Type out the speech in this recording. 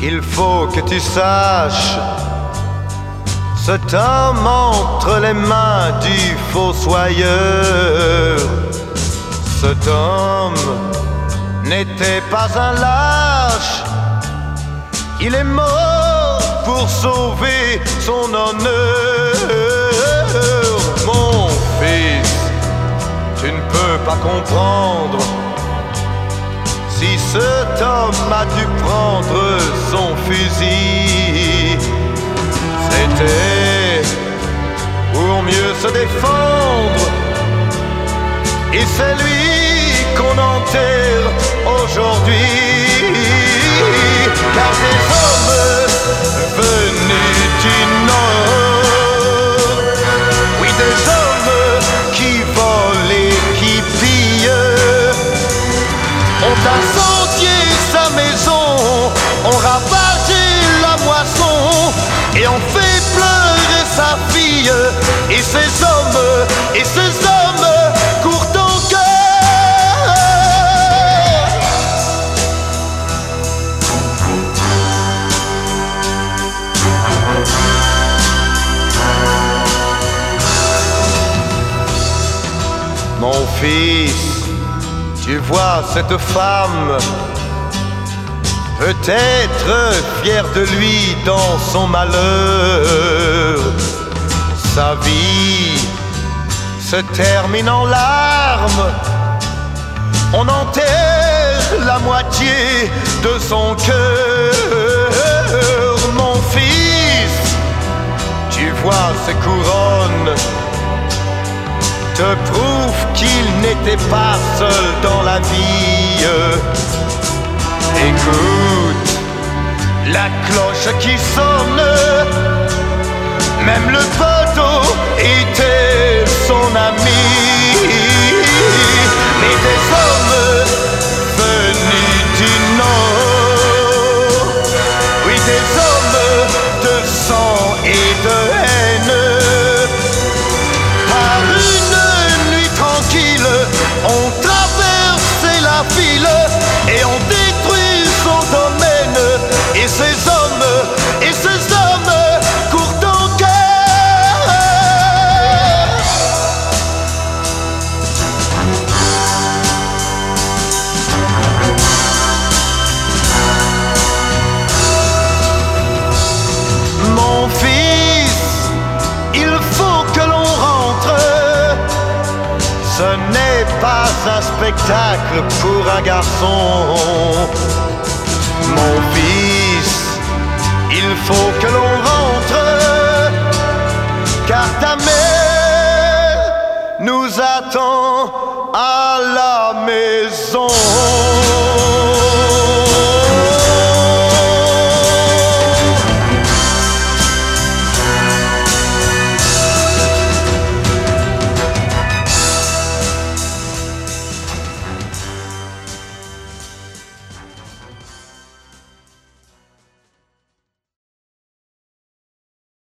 Il faut que tu saches, cet homme entre les mains du fossoyeur, cet homme n'était pas un lâche. Il est mort pour sauver son honneur. Mon fils, tu ne peux pas comprendre. Si cet homme a dû prendre son fusil, c'était pour mieux se défendre. Et c'est lui qu'on enterre aujourd'hui. Car des hommes venus du Nord, oui, des hommes qui volent et qui pillent, ont incendié sa maison, ont ravagé la moisson et ont fait pleurer sa fille. Et ces hommes courent encore. Mon fils, tu vois cette femme, peut-être fière de lui dans son malheur. Sa vie se termine en larmes. On enterre la moitié de son cœur. Mon fils, tu vois ces couronnes te prouve qu'il n'était pas seul dans la vie. Écoute la cloche qui sonne, même le poteau était son ami. Mais des hommes venus du Nord, oui, des hommes de sang et de haine, ont traversé la ville et ont détruit son domaine. Et ces hommes courent encore. Mon fils, il faut que l'on rentre. Ce n'est pas un spectacle pour un garçon. Mon fils, il faut que l'on rentre, car ta mère nous attend à la maison.